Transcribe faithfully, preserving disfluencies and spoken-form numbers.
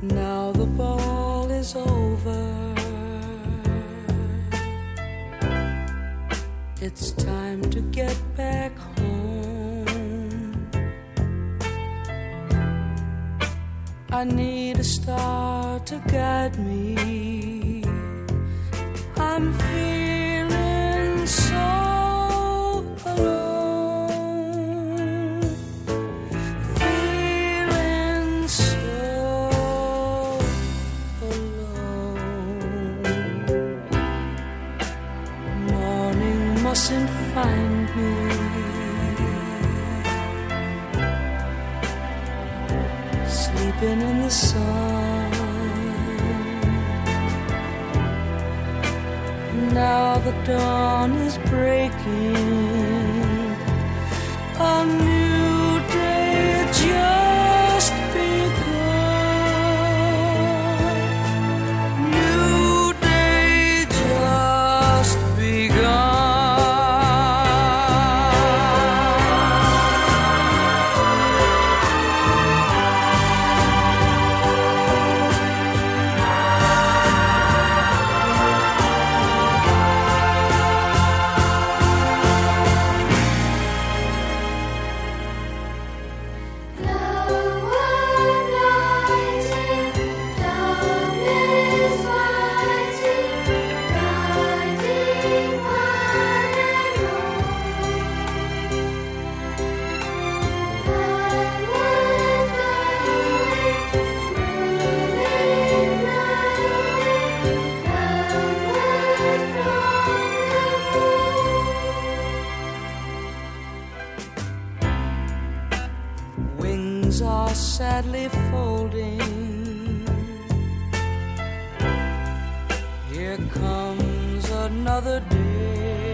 Now the ball is over. It's time to get back home. I need a star to guide me. I'm feeling so alone, feeling so alone. Morning mustn't find me. Sleeping in the sun. Now the dawn is breaking. A new day just begun. New day just begun. Wings are sadly folding. Here comes another day.